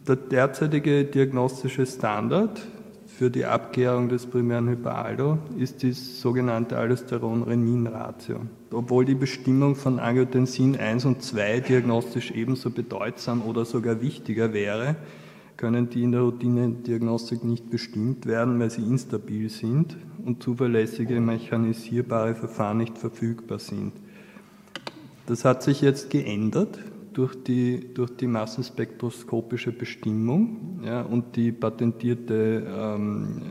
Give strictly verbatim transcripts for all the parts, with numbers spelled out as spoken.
Der derzeitige diagnostische Standard für die Abgärung des primären Hyperaldo ist die sogenannte Aldosteron-Renin-Ratio. Obwohl die Bestimmung von Angiotensin eins und zwei diagnostisch ebenso bedeutsam oder sogar wichtiger wäre, können die in der Routine-Diagnostik nicht bestimmt werden, weil sie instabil sind und zuverlässige mechanisierbare Verfahren nicht verfügbar sind. Das hat sich jetzt geändert durch die, durch die massenspektroskopische Bestimmung, ja, und die patentierte ähm,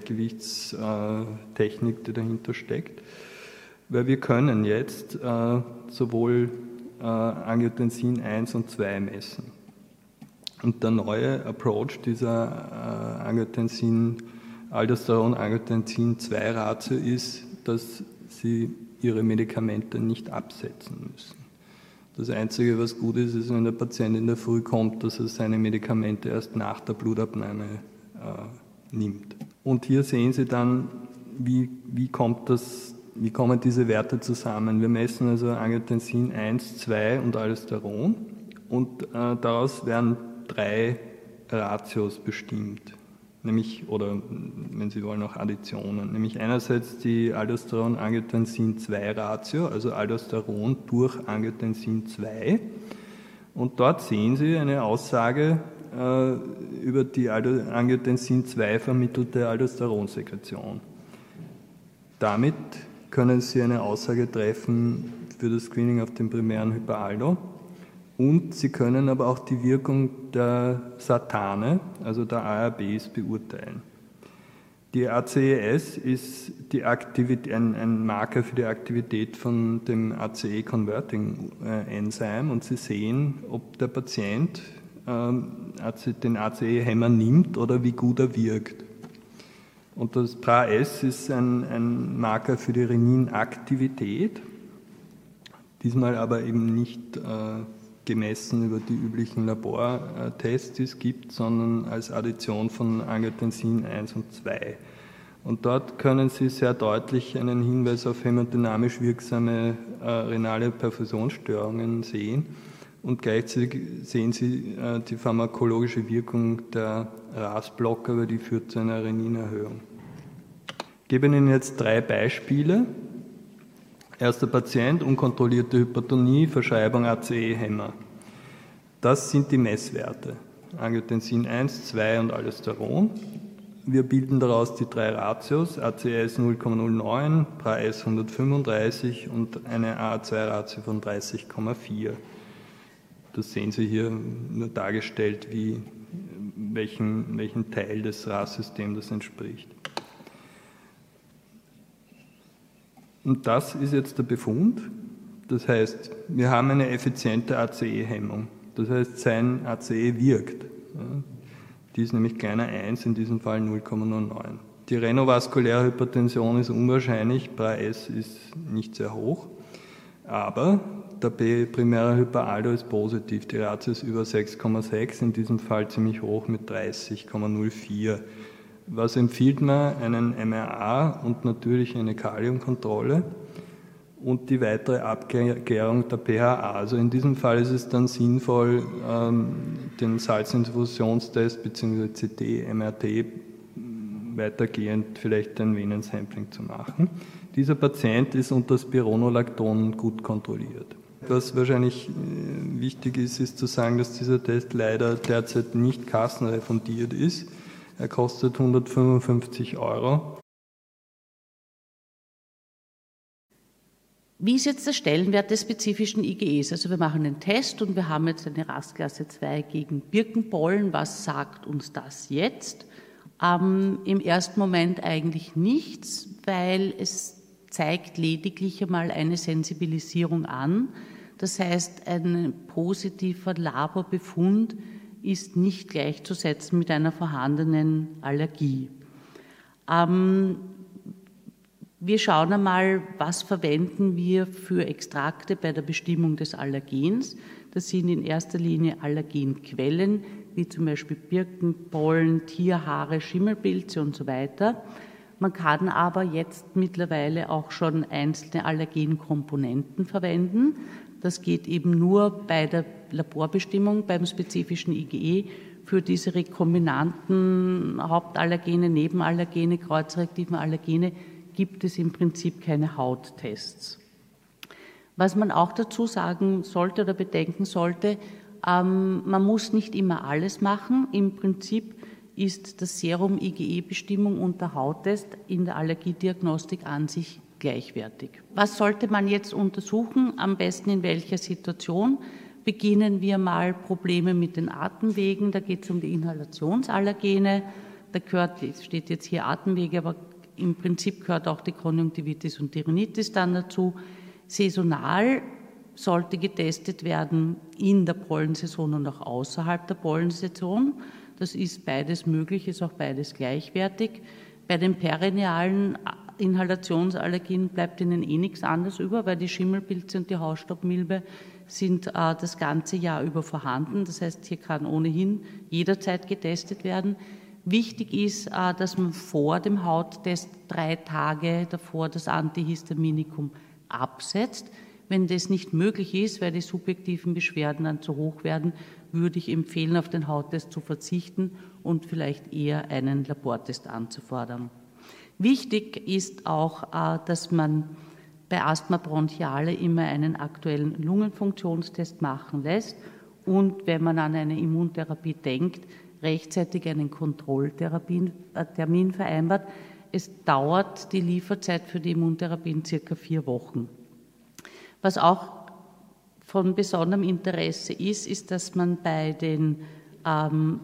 Gleichgewichtstechnik, die dahinter steckt, weil wir können jetzt äh, sowohl äh, Angiotensin eins und zwei messen. Und der neue Approach dieser äh, Angiotensin, Aldosteron-Angiotensin zwei Ratio ist, dass Sie Ihre Medikamente nicht absetzen müssen. Das Einzige, was gut ist, ist, wenn der Patient in der Früh kommt, dass er seine Medikamente erst nach der Blutabnahme äh, nimmt. Und hier sehen Sie dann, wie, wie, kommt das, wie kommen diese Werte zusammen. Wir messen also Angiotensin eins, zwei und Aldosteron und äh, daraus werden drei Ratios bestimmt. Nämlich, oder wenn Sie wollen, auch Additionen. Nämlich einerseits die Aldosteron-Angiotensin zwei Ratio, also Aldosteron durch Angiotensin zwei. Und dort sehen Sie eine Aussage äh, über die Angiotensin zwei vermittelte Aldosteronsekretion. Damit können Sie eine Aussage treffen für das Screening auf den primären Hyperaldo. Und Sie können aber auch die Wirkung der Satane, also der A R Bs, beurteilen. Die A C E S ist die Aktivität, ein, ein Marker für die Aktivität von dem A C E-Converting-Enzym und Sie sehen, ob der Patient ähm, den A C E-Hämmer nimmt oder wie gut er wirkt. Und das P R A S ist ein, ein Marker für die Renin-Aktivität, diesmal aber eben nicht äh, gemessen über die üblichen Labortests, die es gibt, sondern als Addition von Angiotensin eins und zwei. Und dort können Sie sehr deutlich einen Hinweis auf hämodynamisch wirksame äh, renale Perfusionsstörungen sehen und gleichzeitig sehen Sie äh, die pharmakologische Wirkung der R A S-Blocker, weil die führt zu einer Reninerhöhung. Ich gebe Ihnen jetzt drei Beispiele. Erster Patient, unkontrollierte Hypertonie, Verschreibung A C E-Hämmer. Das sind die Messwerte. Angiotensin eins, zwei und Aldosteron. Wir bilden daraus die drei Ratios, A C E S null Komma null neun, P R A S hundertfünfunddreißig und eine A A zwei Ratio von dreißig Komma vier. Das sehen Sie hier nur dargestellt, wie, welchen, welchen Teil des R A S-Systems das entspricht. Und das ist jetzt der Befund. Das heißt, wir haben eine effiziente A C E-Hemmung. Das heißt, sein A C E wirkt. Die ist nämlich kleiner eins, in diesem Fall null Komma null neun. Die renovaskuläre Hypertension ist unwahrscheinlich, P R A S ist nicht sehr hoch, aber der primäre Hyperaldo ist positiv. Die Ratio ist über sechs Komma sechs, in diesem Fall ziemlich hoch mit dreißig Komma null vier. Was empfiehlt man? Einen M R A und natürlich eine Kaliumkontrolle und die weitere Abklärung der P H A. Also in diesem Fall ist es dann sinnvoll, den Salzinfusionstest bzw. C T, M R T weitergehend vielleicht ein Venensampling zu machen. Dieser Patient ist unter Spironolacton gut kontrolliert. Was wahrscheinlich wichtig ist, ist zu sagen, dass dieser Test leider derzeit nicht kassenrefundiert ist. Er kostet hundertfünfundfünfzig Euro. Wie ist jetzt der Stellenwert des spezifischen I G Es? Also wir machen einen Test und wir haben jetzt eine R A S-Klasse zwei gegen Birkenpollen. Was sagt uns das jetzt? Ähm, Im ersten Moment eigentlich nichts, weil es zeigt lediglich einmal eine Sensibilisierung an. Das heißt, ein positiver Laborbefund ist nicht gleichzusetzen mit einer vorhandenen Allergie. Ähm, wir schauen einmal, was verwenden wir für Extrakte bei der Bestimmung des Allergens. Das sind in erster Linie Allergenquellen, wie zum Beispiel Birkenpollen, Tierhaare, Schimmelpilze und so weiter. Man kann aber jetzt mittlerweile auch schon einzelne Allergenkomponenten verwenden. Das geht eben nur bei der Laborbestimmung, beim spezifischen I G E für diese rekombinanten Hauptallergene, Nebenallergene, kreuzreaktiven Allergene gibt es im Prinzip keine Hauttests. Was man auch dazu sagen sollte oder bedenken sollte, ähm, man muss nicht immer alles machen. Im Prinzip ist das Serum-I G E-Bestimmung und der Hauttest in der Allergiediagnostik an sich gleichwertig. Was sollte man jetzt untersuchen? Am besten in welcher Situation? Beginnen wir mal Probleme mit den Atemwegen. Da geht es um die Inhalationsallergene. Da gehört, steht jetzt hier Atemwege, aber im Prinzip gehört auch die Konjunktivitis und die Rhinitis dann dazu. Saisonal sollte getestet werden in der Pollensaison und auch außerhalb der Pollensaison. Das ist beides möglich, ist auch beides gleichwertig. Bei den perinealen Inhalationsallergien bleibt Ihnen eh nichts anderes über, weil die Schimmelpilze und die Hausstaubmilbe sind äh, das ganze Jahr über vorhanden. Das heißt, hier kann ohnehin jederzeit getestet werden. Wichtig ist, äh, dass man vor dem Hauttest drei Tage davor das Antihistaminikum absetzt. Wenn das nicht möglich ist, weil die subjektiven Beschwerden dann zu hoch werden, würde ich empfehlen, auf den Hauttest zu verzichten und vielleicht eher einen Labortest anzufordern. Wichtig ist auch, dass man bei Asthma bronchiale immer einen aktuellen Lungenfunktionstest machen lässt und wenn man an eine Immuntherapie denkt, rechtzeitig einen Kontrolltermin vereinbart. Es dauert die Lieferzeit für die Immuntherapien circa vier Wochen. Was auch von besonderem Interesse ist, ist, dass man bei den, ähm,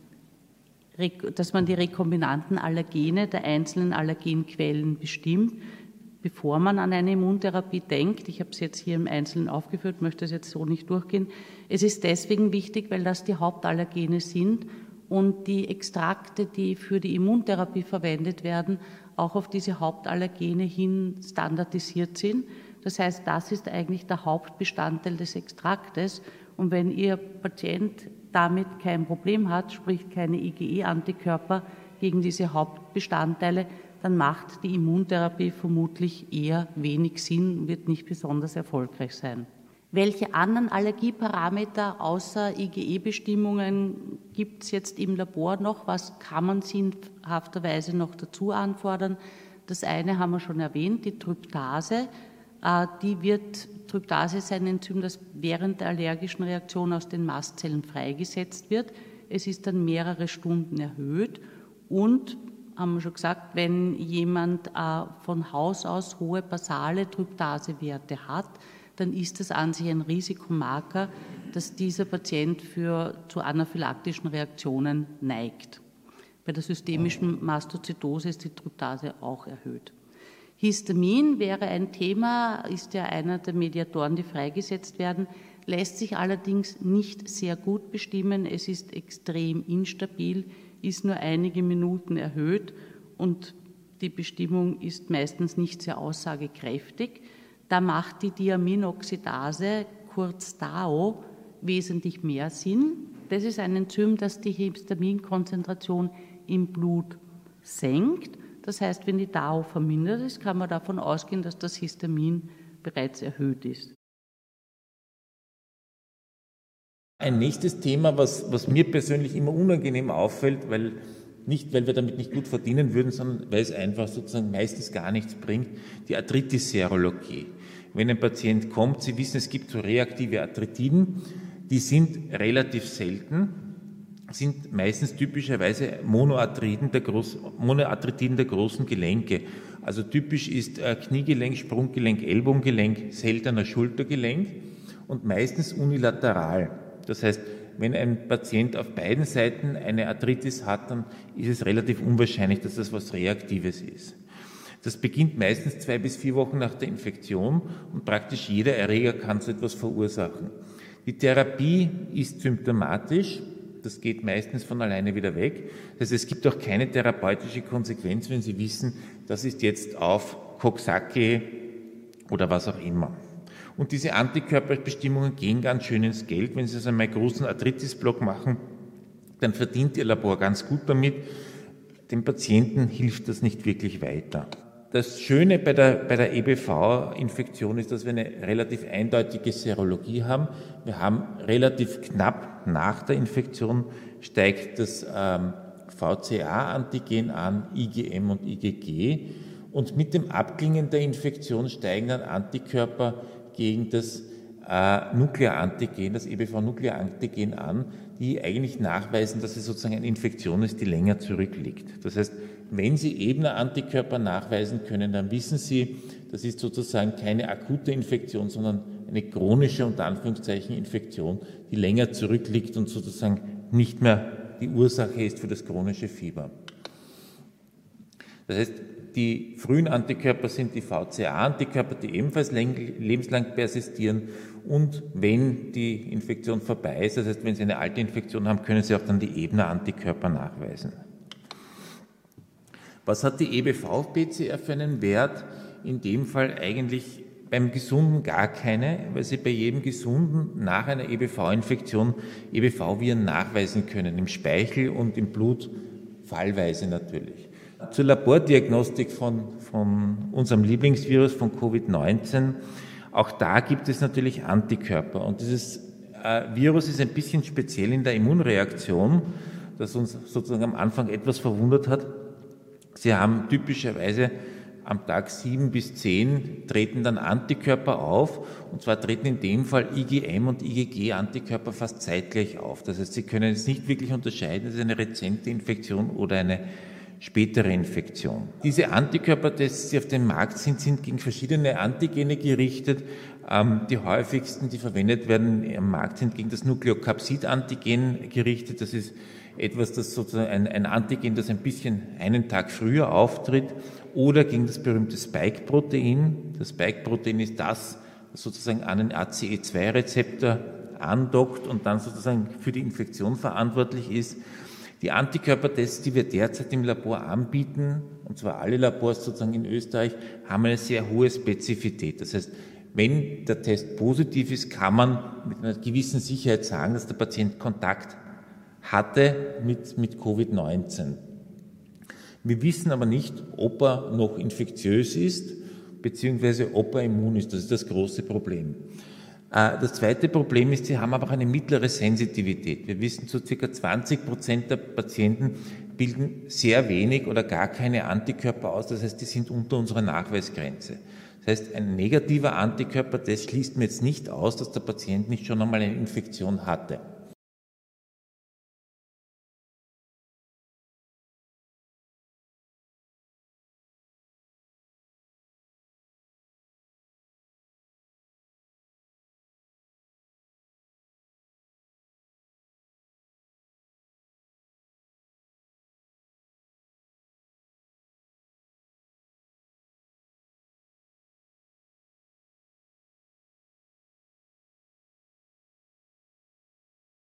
dass man die rekombinanten Allergene der einzelnen Allergenquellen bestimmt, bevor man an eine Immuntherapie denkt. Ich habe es jetzt hier im Einzelnen aufgeführt, möchte es jetzt so nicht durchgehen. Es ist deswegen wichtig, weil das die Hauptallergene sind und die Extrakte, die für die Immuntherapie verwendet werden, auch auf diese Hauptallergene hin standardisiert sind. Das heißt, das ist eigentlich der Hauptbestandteil des Extraktes. Und wenn Ihr Patient damit kein Problem hat, sprich keine I G E-Antikörper gegen diese Hauptbestandteile, dann macht die Immuntherapie vermutlich eher wenig Sinn, wird nicht besonders erfolgreich sein. Welche anderen Allergieparameter außer I G E-Bestimmungen gibt es jetzt im Labor noch? Was kann man sinnhafterweise noch dazu anfordern? Das eine haben wir schon erwähnt, die Tryptase. Die wird, Tryptase ist ein Enzym, das während der allergischen Reaktion aus den Mastzellen freigesetzt wird. Es ist dann mehrere Stunden erhöht und, haben wir schon gesagt, wenn jemand von Haus aus hohe basale Tryptasewerte hat, dann ist das an sich ein Risikomarker, dass dieser Patient für, zu anaphylaktischen Reaktionen neigt. Bei der systemischen Mastozytose ist die Tryptase auch erhöht. Histamin wäre ein Thema, ist ja einer der Mediatoren, die freigesetzt werden, lässt sich allerdings nicht sehr gut bestimmen. Es ist extrem instabil, ist nur einige Minuten erhöht und die Bestimmung ist meistens nicht sehr aussagekräftig. Da macht die Diaminoxidase, kurz D A O, wesentlich mehr Sinn. Das ist ein Enzym, das die Histaminkonzentration im Blut senkt. Das heißt, wenn die D A O vermindert ist, kann man davon ausgehen, dass das Histamin bereits erhöht ist. Ein nächstes Thema, was, was mir persönlich immer unangenehm auffällt, weil nicht, weil wir damit nicht gut verdienen würden, sondern weil es einfach sozusagen meistens gar nichts bringt, die Arthritis-Serologie. Wenn ein Patient kommt, Sie wissen, es gibt so reaktive Arthritiden, die sind relativ selten, sind meistens typischerweise Monoarthriden der, Groß, Monoarthritiden der großen Gelenke. Also typisch ist äh, Kniegelenk, Sprunggelenk, Ellbogengelenk, seltener Schultergelenk und meistens unilateral. Das heißt, wenn ein Patient auf beiden Seiten eine Arthritis hat, dann ist es relativ unwahrscheinlich, dass das was Reaktives ist. Das beginnt meistens zwei bis vier Wochen nach der Infektion und praktisch jeder Erreger kann so etwas verursachen. Die Therapie ist symptomatisch, das geht meistens von alleine wieder weg. Das heißt, es gibt auch keine therapeutische Konsequenz, wenn Sie wissen, das ist jetzt auf Coxsackie oder was auch immer. Und diese Antikörperbestimmungen gehen ganz schön ins Geld. Wenn Sie also einen großen Arthritis-Block machen, dann verdient Ihr Labor ganz gut damit. Dem Patienten hilft das nicht wirklich weiter. Das Schöne bei der, bei der E B V-Infektion ist, dass wir eine relativ eindeutige Serologie haben. Wir haben relativ knapp nach der Infektion steigt das ähm, V C A-Antigen an, I G M und I G G. Und mit dem Abklingen der Infektion steigen dann Antikörper gegen das äh, Nuklearantigen, das E B V-Nuklearantigen an, die eigentlich nachweisen, dass es sozusagen eine Infektion ist, die länger zurückliegt. Das heißt, wenn Sie Ebner-Antikörper nachweisen können, dann wissen Sie, das ist sozusagen keine akute Infektion, sondern eine chronische, unter Anführungszeichen, Infektion, die länger zurückliegt und sozusagen nicht mehr die Ursache ist für das chronische Fieber. Das heißt, die frühen Antikörper sind die V C A-Antikörper, die ebenfalls lebenslang persistieren. Und wenn die Infektion vorbei ist, das heißt, wenn Sie eine alte Infektion haben, können Sie auch dann die Ebner-Antikörper nachweisen. Was hat die E B V-P C R für einen Wert? In dem Fall eigentlich beim Gesunden gar keine, weil Sie bei jedem Gesunden nach einer E B V-Infektion E B V-Viren nachweisen können, im Speichel und im Blut fallweise natürlich. Zur Labordiagnostik von, von unserem Lieblingsvirus, von Covid neunzehn, auch da gibt es natürlich Antikörper. Und dieses äh, Virus ist ein bisschen speziell in der Immunreaktion, das uns sozusagen am Anfang etwas verwundert hat. Sie haben typischerweise am Tag sieben bis zehn treten dann Antikörper auf, und zwar treten in dem Fall I G M und I G G-Antikörper fast zeitgleich auf. Das heißt, Sie können es nicht wirklich unterscheiden, ist es eine rezente Infektion oder eine spätere Infektion. Diese Antikörpertests, die auf dem Markt sind, sind gegen verschiedene Antigene gerichtet. Ähm, die häufigsten, die verwendet werden am Markt, sind gegen das Nukleokapsid-Antigen gerichtet. Das ist etwas, das sozusagen ein, ein Antigen, das ein bisschen einen Tag früher auftritt, oder gegen das berühmte Spike-Protein. Das Spike-Protein ist das, das sozusagen an den A C E zwei Rezeptor andockt und dann sozusagen für die Infektion verantwortlich ist. Die Antikörpertests, die wir derzeit im Labor anbieten, und zwar alle Labors sozusagen in Österreich, haben eine sehr hohe Spezifität. Das heißt, wenn der Test positiv ist, kann man mit einer gewissen Sicherheit sagen, dass der Patient Kontakt hatte mit, mit Covid neunzehn. Wir wissen aber nicht, ob er noch infektiös ist, beziehungsweise ob er immun ist. Das ist das große Problem. Das zweite Problem ist, sie haben aber auch eine mittlere Sensitivität. Wir wissen, so circa zwanzig Prozent der Patienten bilden sehr wenig oder gar keine Antikörper aus. Das heißt, die sind unter unserer Nachweisgrenze. Das heißt, ein negativer Antikörpertest schließt mir jetzt nicht aus, dass der Patient nicht schon einmal eine Infektion hatte.